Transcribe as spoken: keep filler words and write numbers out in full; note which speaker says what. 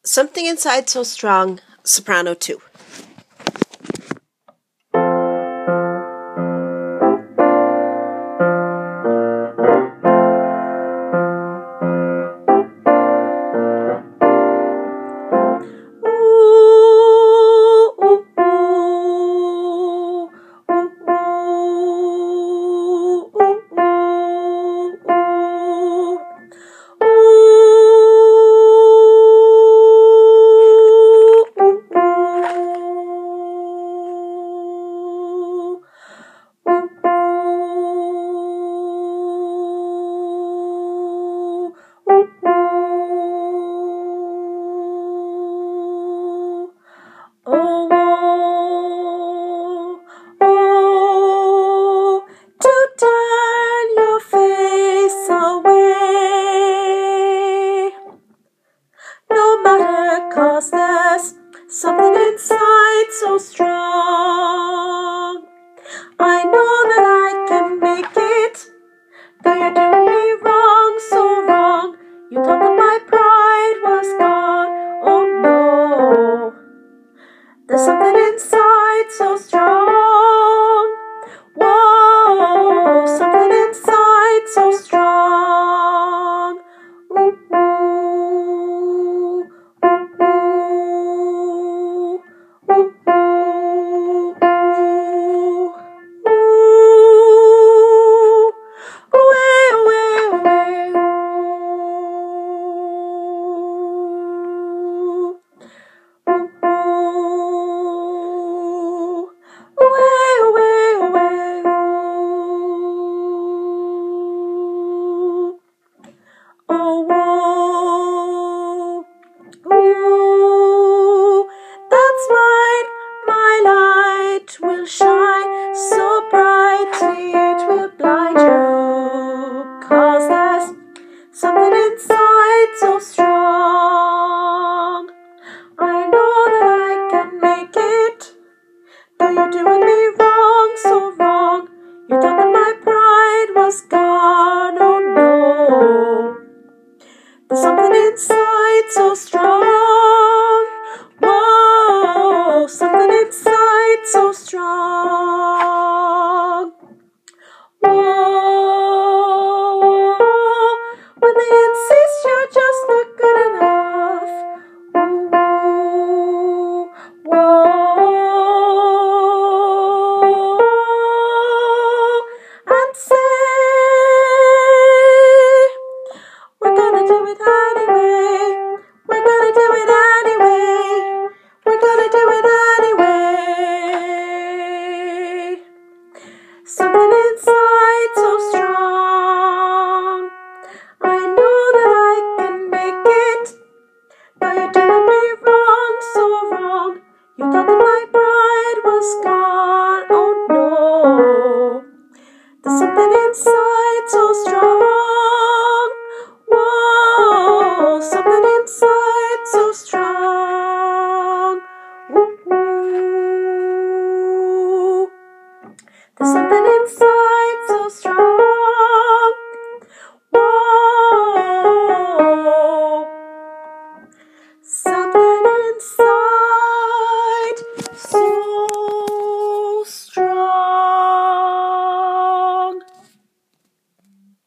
Speaker 1: Something Inside So Strong, Soprano two.
Speaker 2: Cause there's something inside so strong. I know that I can make it, though you're doing me wrong, so wrong. You thought that my pride was gone, oh no. There's something inside so strong. Whoa, something inside so strong. Ooh, ooh. Will shine so brightly it will blind you, 'cause there's something inside so strong. I know that I can make it, though you're doing me wrong, so wrong. You thought that my pride was gone, oh no. There's something inside so strong.